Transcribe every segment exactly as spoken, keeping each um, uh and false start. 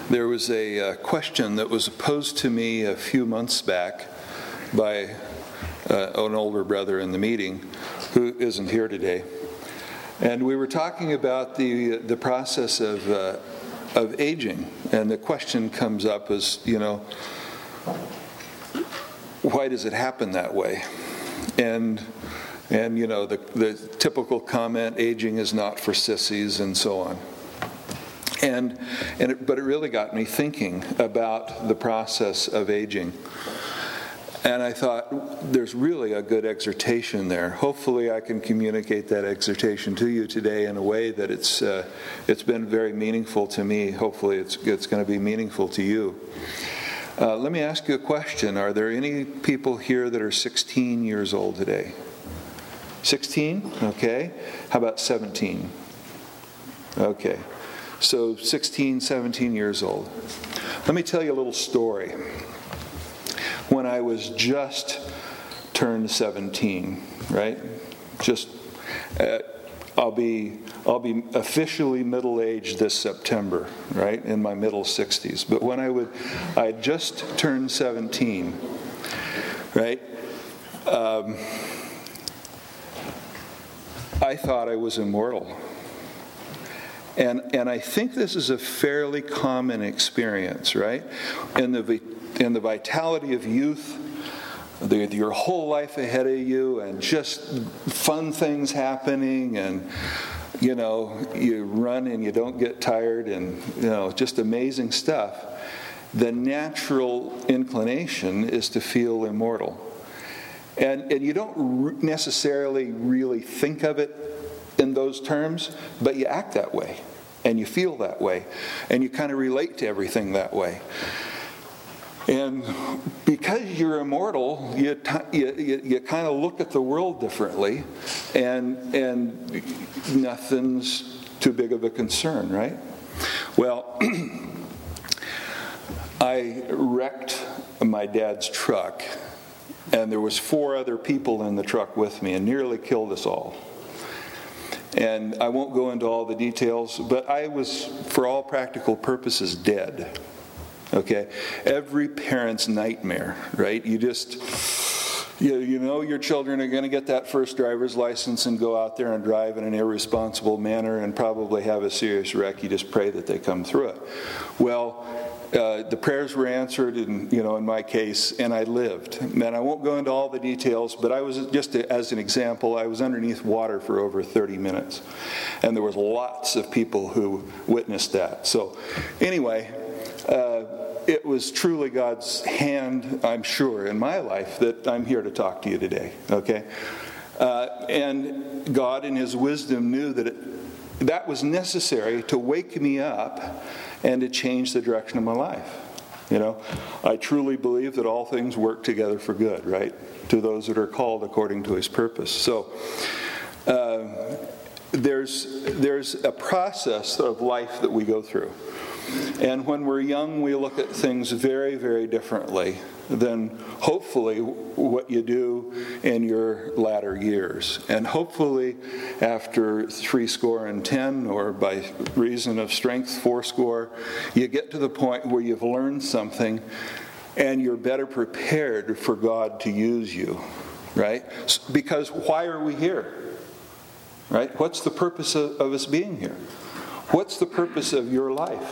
There was a uh, question that was posed to me a few months back by uh, an older brother in the meeting who isn't here today. And we were talking about the the process of uh, of aging. And the question comes up as, you know, why does it happen that way? And, and you know, the, the typical comment, aging is not for sissies, and so on. And, and it, but it really got me thinking about the process of aging. And I thought, there's really a good exhortation there. Hopefully I can communicate that exhortation to you today in a way that it's uh, it's been very meaningful to me. Hopefully it's, it's going to be meaningful to you. Uh, let me ask you a question. Are there any people here that are sixteen years old today? sixteen? Okay. How about seventeen? Okay. So sixteen, seventeen years old. Let me tell you a little story. When I was just turned seventeen, right? Just, uh, I'll be I'll be officially middle-aged this September, right? In my middle sixties. But when I would, I had just turned seventeen, right? Um, I thought I was immortal. And and I think this is a fairly common experience, right? In the in the vitality of youth, the, your whole life ahead of you, and just fun things happening, and you know, you run and you don't get tired, and you know, just amazing stuff. The natural inclination is to feel immortal, and and you don't re- necessarily really think of it in those terms, but you act that way, and you feel that way, and you kind of relate to everything that way. And because you're immortal, you t- you, you, you kind of look at the world differently, and and nothing's too big of a concern, right? Well, I wrecked my dad's truck, and there was four other people in the truck with me, and nearly killed us all. And I won't go into all the details, but I was, for all practical purposes, dead. Okay? Every parent's nightmare, right? You just, you, you know your children are going to get that first driver's license and go out there and drive in an irresponsible manner and probably have a serious wreck. You just pray that they come through it. Well, Uh, the prayers were answered, in, you know, in my case, and I lived. And I won't go into all the details, but I was, just to, as an example, I was underneath water for over thirty minutes. And there was lots of people who witnessed that. So anyway, uh, it was truly God's hand, I'm sure, in my life that I'm here to talk to you today, okay? Uh, and God, in His wisdom, knew that it, that was necessary to wake me up and to change the direction of my life. You know, I truly believe that all things work together for good, right? To those that are called according to His purpose. So uh, there's there's a process of life that we go through. And when we're young, we look at things very, very differently than hopefully what you do in your latter years. And hopefully after three score and ten, or by reason of strength four score, you get to the point where you've learned something and you're better prepared for God to use you, right? Because why are we here? Right? What's the purpose of, of us being here? What's the purpose of your life?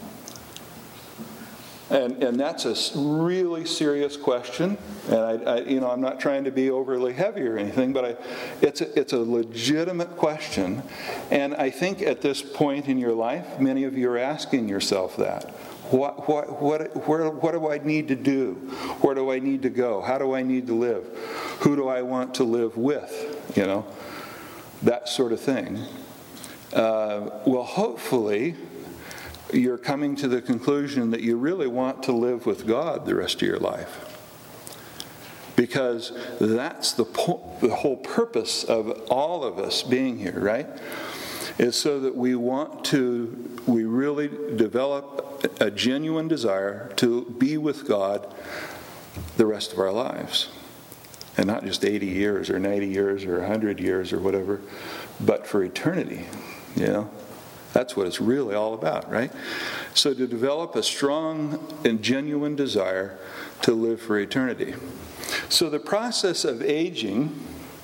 And and that's a really serious question. And I, I you know I'm not trying to be overly heavy or anything, but I, it's a, it's a legitimate question. And I think at this point in your life, many of you are asking yourself that. What what what where what do I need to do? Where do I need to go? How do I need to live? Who do I want to live with? You know, that sort of thing. Uh, well, hopefully, you're coming to the conclusion that you really want to live with God the rest of your life. Because that's the, po- the whole purpose of all of us being here, right? Is so that we want to, we really develop a genuine desire to be with God the rest of our lives. And not just eighty years or ninety years or one hundred years or whatever, but for eternity, you know. That's what it's really all about, right? So to develop a strong and genuine desire to live for eternity. So the process of aging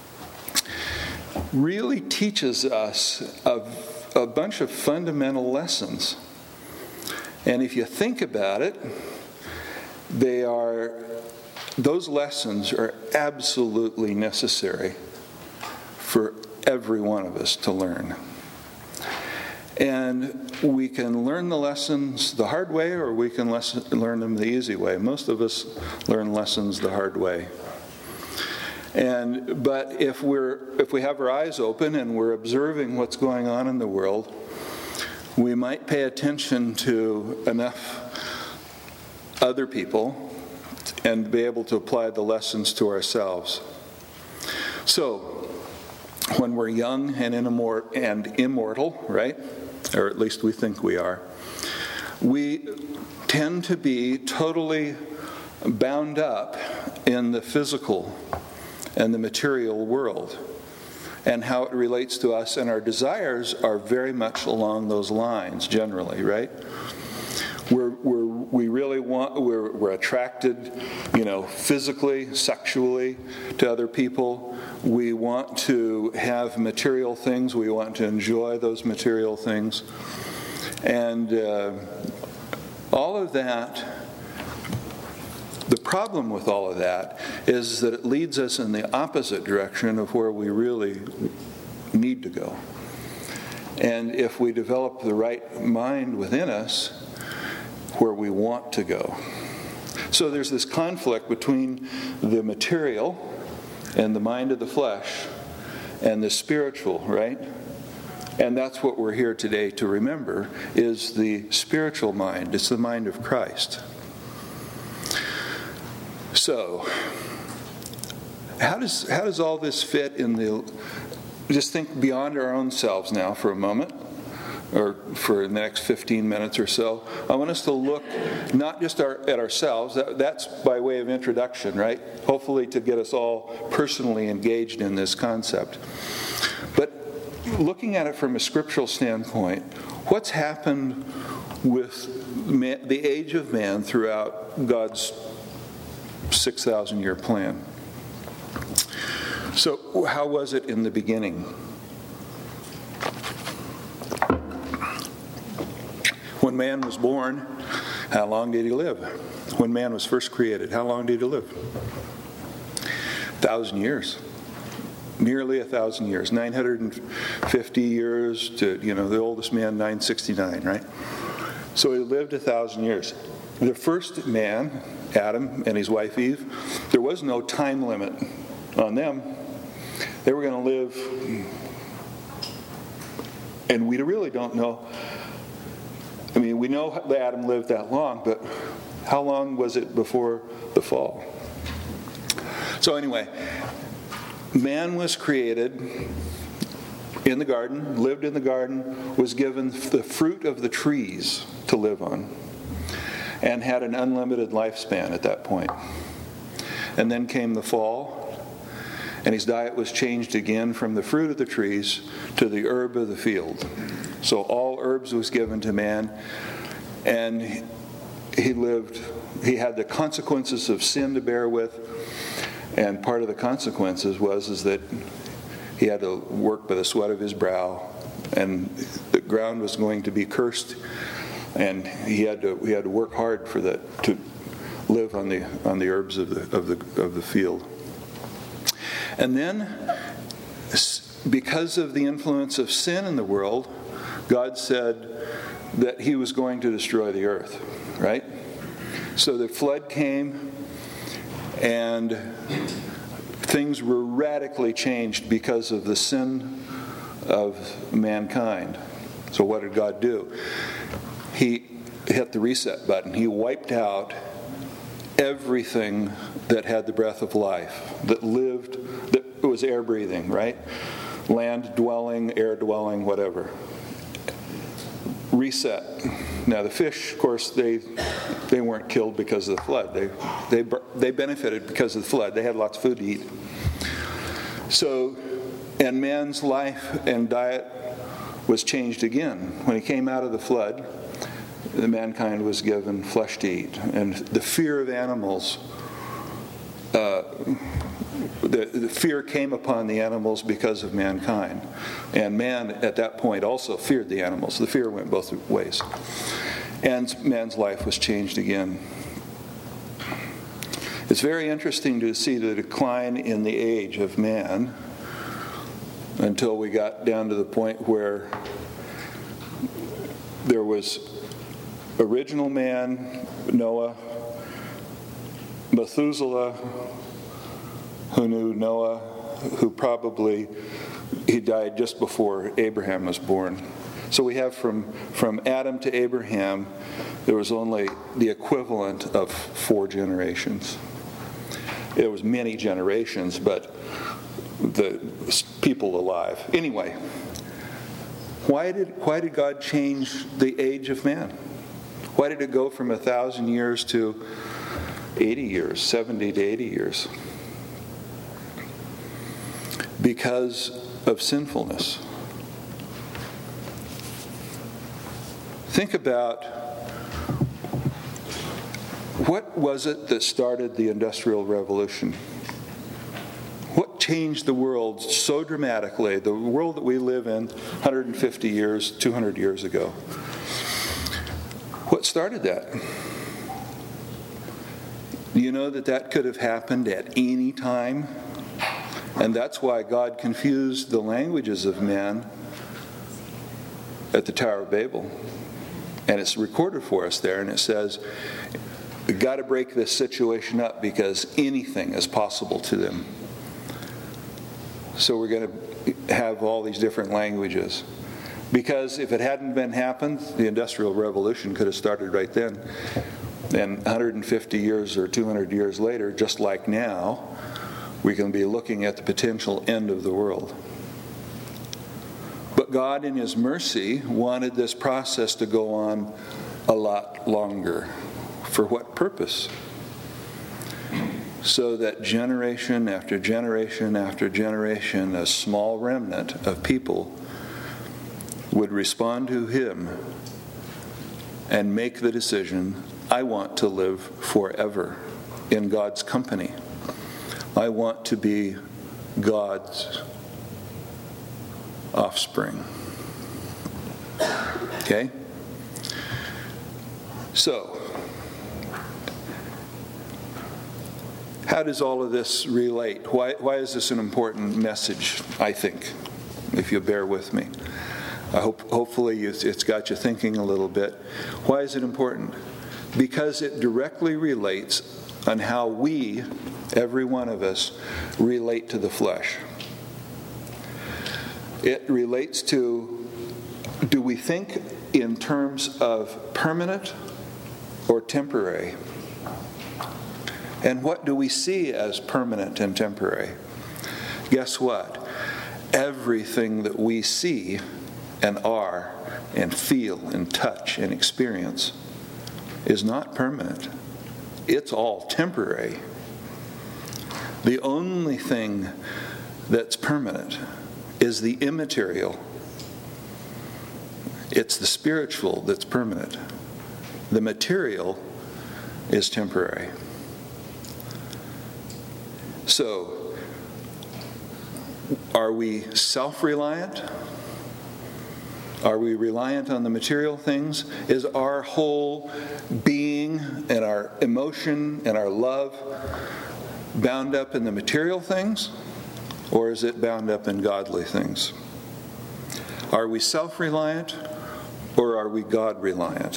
really teaches us a, a bunch of fundamental lessons. And if you think about it, they are, those lessons are absolutely necessary for every one of us to learn. And we can learn the lessons the hard way, or we can lesson, learn them the easy way. Most of us learn lessons the hard way. And but if we're if we have our eyes open and we're observing what's going on in the world, we might pay attention to enough other people and be able to apply the lessons to ourselves. So, when we're young and immortal, right? Or at least we think we are, we tend to be totally bound up in the physical and the material world and how it relates to us, and our desires are very much along those lines generally, right? We're, we're, we really want, we're, we're attracted, you know, physically, sexually to other people. We want to have material things. We want to enjoy those material things. And uh, all of that, the problem with all of that is that it leads us in the opposite direction of where we really need to go. And if we develop the right mind within us, where we want to go. So there's this conflict between the material and the mind of the flesh and the spiritual, right? And that's what we're here today to remember, is the spiritual mind. It's the mind of Christ. So, how does how does all this fit in the... Just think beyond our own selves now for a moment, or for the next fifteen minutes or so. I want us to look not just our, at ourselves, that, that's by way of introduction, right? Hopefully to get us all personally engaged in this concept. But looking at it from a scriptural standpoint, what's happened with man, the age of man throughout God's six thousand year plan? So how was it in the beginning? When man was born, how long did he live? When man was first created, how long did he live? A thousand years. Nearly a thousand years. nine hundred fifty years to, you know, the oldest man, nine sixty-nine, right? So he lived a thousand years. The first man, Adam, and his wife Eve, there was no time limit on them. They were going to live, and we really don't know. I mean, we know that Adam lived that long, but how long was it before the fall? So anyway, man was created in the garden, lived in the garden, was given the fruit of the trees to live on, and had an unlimited lifespan at that point. And then came the fall, and his diet was changed again from the fruit of the trees to the herb of the field. So all herbs was given to man, and he lived, he had the consequences of sin to bear with, and part of the consequences was is that he had to work by the sweat of his brow, and the ground was going to be cursed, and he had to he had to work hard for that, to live on the on the herbs of the of the of the field. And then, because of the influence of sin in the world, God said that he was going to destroy the earth, right? So the flood came, and things were radically changed because of the sin of mankind. So what did God do? He hit the reset button. He wiped out everything that had the breath of life, that lived, that was air breathing, right? Land dwelling, air dwelling, whatever. Reset. Now the fish, of course, they they weren't killed because of the flood. They they they benefited because of the flood. They had lots of food to eat. So, and man's life and diet was changed again. When he came out of the flood, the mankind was given flesh to eat. And the fear of animals, uh, the, the fear came upon the animals because of mankind. And man, at that point, also feared the animals. The fear went both ways. And man's life was changed again. It's very interesting to see the decline in the age of man until we got down to the point where there was original man, Noah, Methuselah, who knew Noah, who probably, he died just before Abraham was born. So we have from, from Adam to Abraham, there was only the equivalent of four generations. It was many generations, but the people alive. Anyway, why did why did God change the age of man? Why did it go from a thousand years to eighty years, seventy to eighty years? Because of sinfulness. Think about, what was it that started the Industrial Revolution? What changed the world so dramatically, the world that we live in one hundred fifty years, two hundred years ago? What started that? Do you know that that could have happened at any time? And that's why God confused the languages of men at the Tower of Babel. And it's recorded for us there, and it says, we've got to break this situation up because anything is possible to them. So we're going to have all these different languages. Because if it hadn't been happened, the Industrial Revolution could have started right then. And one hundred fifty years or two hundred years later, just like now, we can be looking at the potential end of the world. But God, in His mercy, wanted this process to go on a lot longer. For what purpose? So that generation after generation after generation, a small remnant of people would respond to Him and make the decision, I want to live forever in God's company. I want to be God's offspring. Okay? So, how does all of this relate? Why, why is this an important message, I think, if you bear with me? I hope, hopefully it's got you thinking a little bit. Why is it important? Because it directly relates on how we, every one of us, relate to the flesh. It relates to, do we think in terms of permanent or temporary? And what do we see as permanent and temporary? Guess what? Everything that we see and are and feel and touch and experience is not permanent. It's all temporary. The only thing that's permanent is the immaterial. It's the spiritual that's permanent. The material is temporary. So, are we self-reliant? Are we reliant on the material things? Is our whole being and our emotion and our love bound up in the material things? Or is it bound up in godly things? Are we self-reliant or are we God-reliant?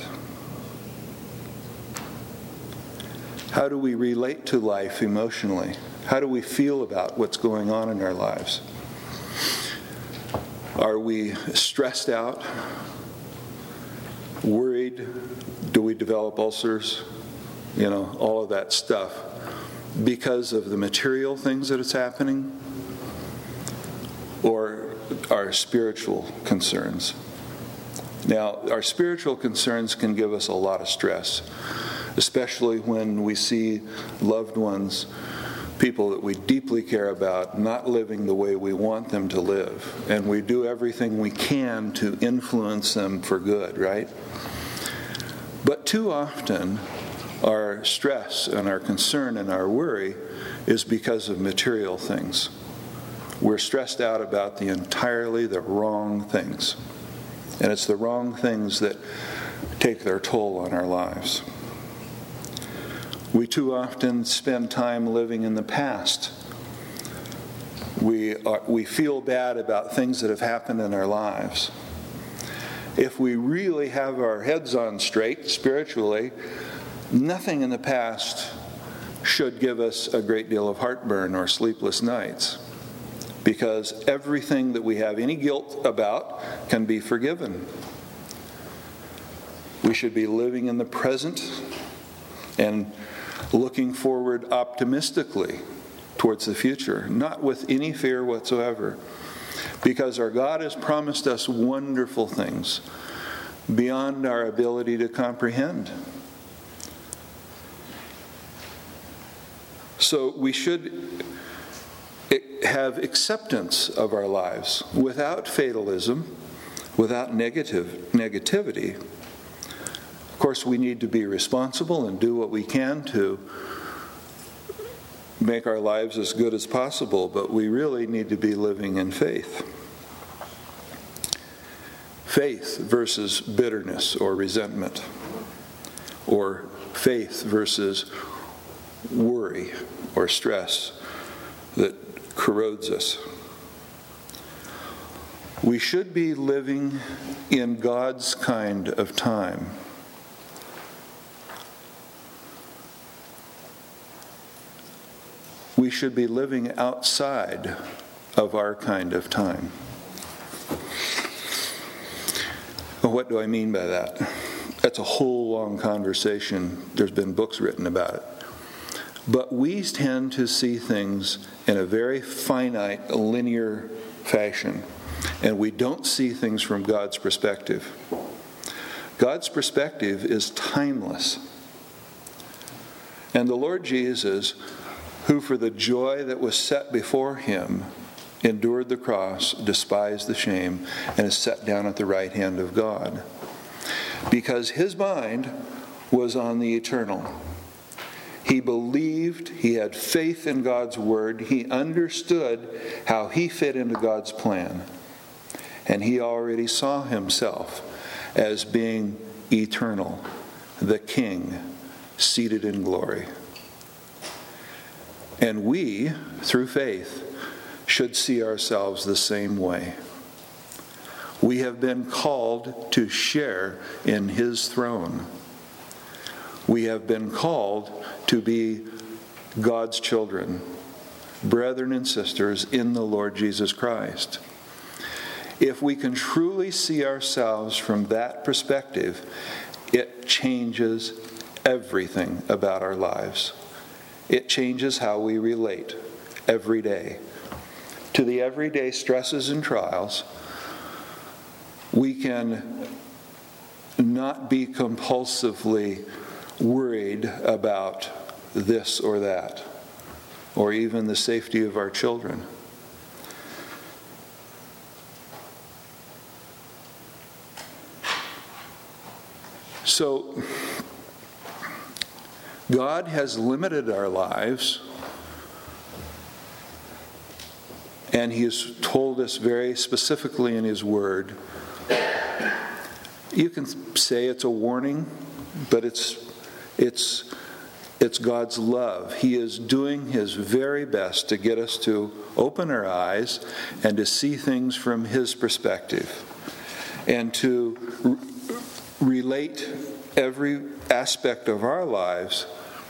How do we relate to life emotionally? How do we feel about what's going on in our lives? Are we stressed out? Worried? Do we develop ulcers? You know, all of that stuff. Because of the material things that is happening? Or our spiritual concerns? Now, our spiritual concerns can give us a lot of stress, especially when we see loved ones people that we deeply care about not living the way we want them to live. And we do everything we can to influence them for good, right? But too often, our stress and our concern and our worry is because of material things. We're stressed out about the entirely the wrong things. And it's the wrong things that take their toll on our lives. We too often spend time living in the past. We are, we feel bad about things that have happened in our lives. If we really have our heads on straight spiritually, nothing in the past should give us a great deal of heartburn or sleepless nights, because everything that we have any guilt about can be forgiven. We should be living in the present and looking forward optimistically towards the future, not with any fear whatsoever, because our God has promised us wonderful things beyond our ability to comprehend. So we should have acceptance of our lives without fatalism, without negative negativity. Of course, we need to be responsible and do what we can to make our lives as good as possible, but we really need to be living in faith. Faith versus bitterness or resentment, or faith versus worry or stress that corrodes us. We should be living in God's kind of time. We should be living outside of our kind of time. Well, what do I mean by that? That's a whole long conversation. There's been books written about it. But we tend to see things in a very finite, linear fashion, and we don't see things from God's perspective. God's perspective is timeless. And the Lord Jesus, who for the joy that was set before him endured the cross, despised the shame, and is set down at the right hand of God, because his mind was on the eternal. He believed, he had faith in God's word, he understood how he fit into God's plan, and he already saw himself as being eternal, the King, seated in glory. And we, through faith, should see ourselves the same way. We have been called to share in his throne. We have been called to be God's children, brethren and sisters in the Lord Jesus Christ. If we can truly see ourselves from that perspective, it changes everything about our lives. It changes how we relate every day. To the everyday stresses and trials, we can not be compulsively worried about this or that, or even the safety of our children. So, God has limited our lives, and he has told us very specifically in his word. You can say it's a warning, but it's it's it's God's love. He is doing his very best to get us to open our eyes and to see things from his perspective, and to r- relate every aspect of our lives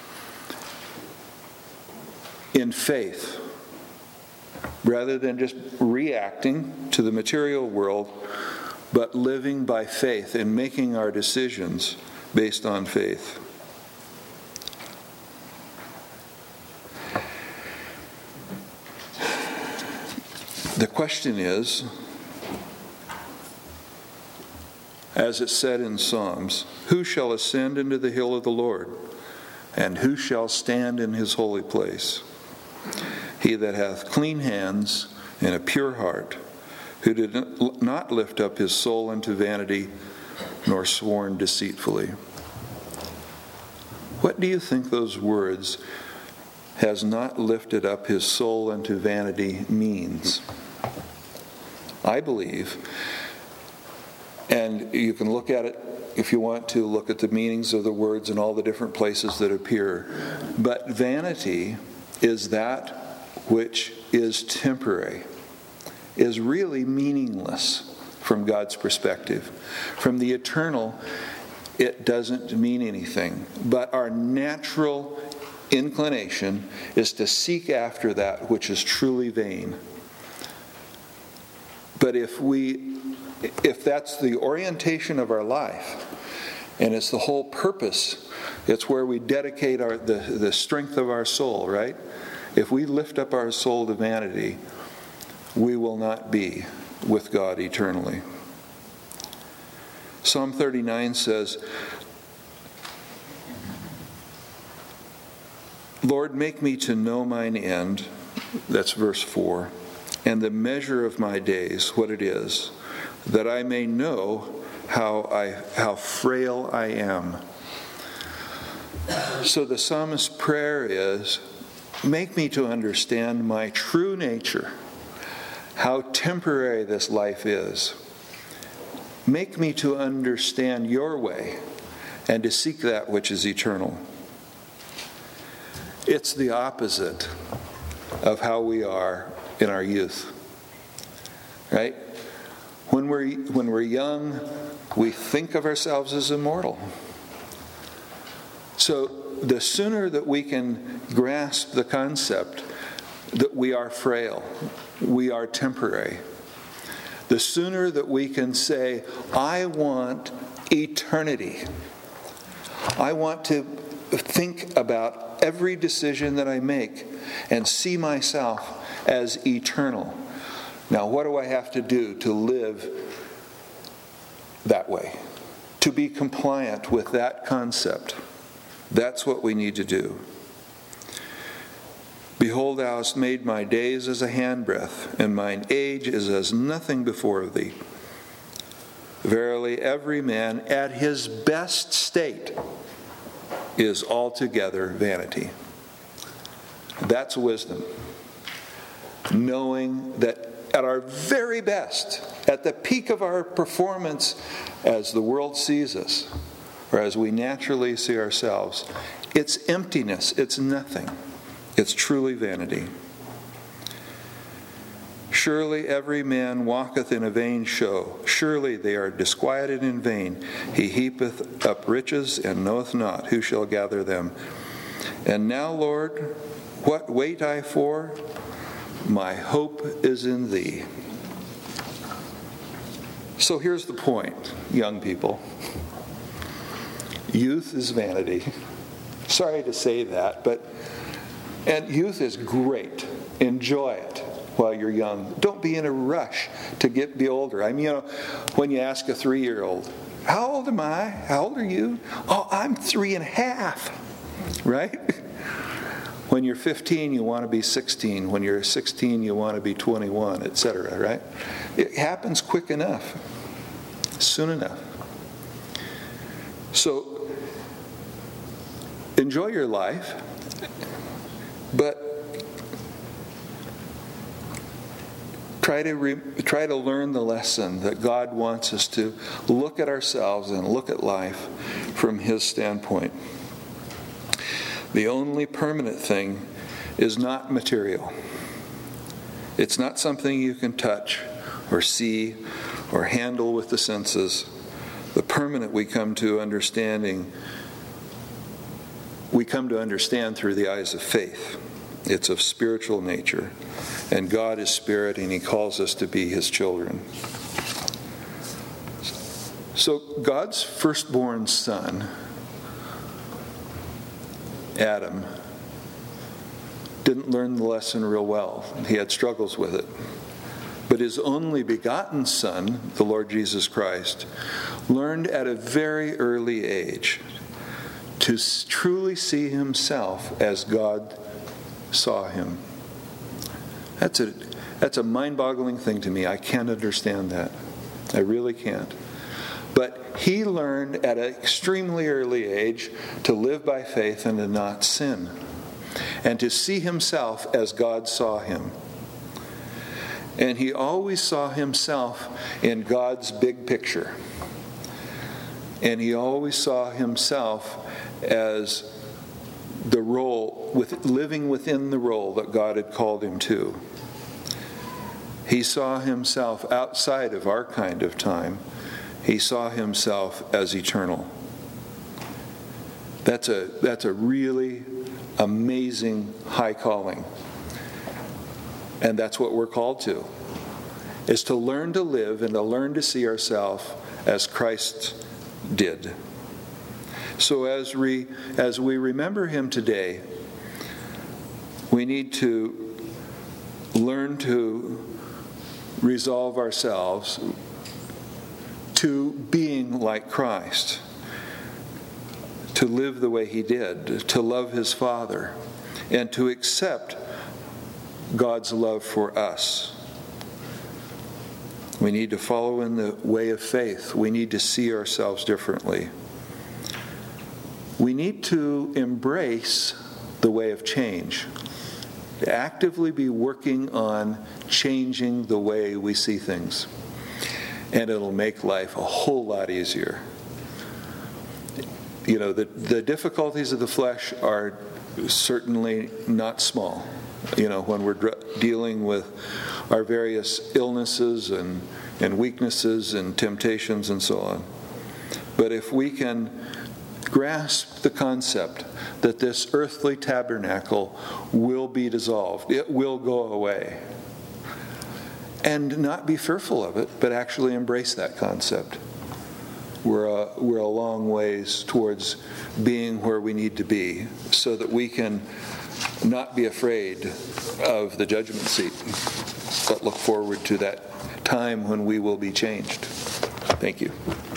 in faith, rather than just reacting to the material world, but living by faith and making our decisions based on faith. The question is, as it said in Psalms, who shall ascend into the hill of the Lord, and who shall stand in his holy place? he that hath clean hands and a pure heart, who did not lift up his soul unto vanity, nor sworn deceitfully. What do you think those words, has not lifted up his soul unto vanity, means? I believe, and you can look at it if you want to, look at the meanings of the words in all the different places that appear, but vanity is that which is temporary, is really meaningless from God's perspective. From the eternal, it doesn't mean anything. But our natural inclination is to seek after that which is truly vain. But if we, if that's the orientation of our life, and it's the whole purpose, it's where we dedicate our the, the strength of our soul, right? If we lift up our soul to vanity, we will not be with God eternally. Psalm thirty-nine says, Lord, make me to know mine end. That's verse four. And the measure of my days, what it is, that I may know how I how frail I am. So the psalmist's prayer is, make me to understand my true nature, how temporary this life is. Make me to understand your way and to seek that which is eternal. It's the opposite of how we are in our youth. Right? When we're when we're young, we think of ourselves as immortal. So the sooner that we can grasp the concept that we are frail, we are temporary, the sooner that we can say, I want eternity. I want to think about every decision that I make and see myself as eternal. Now, what do I have to do to live that way? To be compliant with that concept. That's what we need to do. Behold, thou hast made my days as a handbreadth, and mine age is as nothing before thee. Verily, every man at his best state is altogether vanity. That's wisdom. Knowing that at our very best, at the peak of our performance as the world sees us, or as we naturally see ourselves, it's emptiness, it's nothing. It's truly vanity. Surely every man walketh in a vain show. Surely they are disquieted in vain. He heapeth up riches and knoweth not who shall gather them. And now, Lord, what wait I for? My hope is in thee. So here's the point, young people. Youth is vanity. Sorry to say that, but and youth is great. Enjoy it while you're young. Don't be in a rush to get be older. I mean, you know, when you ask a three-year-old, how old am I? How old are you? Oh, I'm three and a half. Right? When you're fifteen, you want to be sixteen. When you're sixteen, you want to be twenty-one, et cetera, right? It happens quick enough, soon enough. So, enjoy your life, but try to re, try to learn the lesson that God wants us to look at ourselves and look at life from His standpoint. The only permanent thing is not material. It's not something you can touch or see or handle with the senses. The permanent we come to understanding, we come to understand through the eyes of faith. It's of spiritual nature. And God is spirit, and He calls us to be His children. So God's firstborn son, Adam, didn't learn the lesson real well. He had struggles with it. But his only begotten Son, the Lord Jesus Christ, learned at a very early age to truly see himself as God saw him. That's a, that's a mind-boggling thing to me. I can't understand that. I really can't. But he learned at an extremely early age to live by faith and to not sin, and to see himself as God saw him. And he always saw himself in God's big picture. And he always saw himself as the role, with living within the role that God had called him to. He saw himself outside of our kind of time. He saw himself as eternal. That's a that's a really amazing high calling. And that's what we're called to, is to learn to live and to learn to see ourselves as Christ did. So as we, as we remember him today, we need to learn to resolve ourselves to being like Christ, to live the way he did, to love his Father, and to accept God's love for us. We need to follow in the way of faith. We need to see ourselves differently. We need to embrace the way of change, to actively be working on changing the way we see things. And it'll make life a whole lot easier. You know, the, the difficulties of the flesh are certainly not small. You know, when we're dr- dealing with our various illnesses and, and weaknesses and temptations and so on. But if we can grasp the concept that this earthly tabernacle will be dissolved, it will go away, and not be fearful of it, but actually embrace that concept, we're a, we're a long ways towards being where we need to be, so that we can not be afraid of the judgment seat, but look forward to that time when we will be changed. Thank you.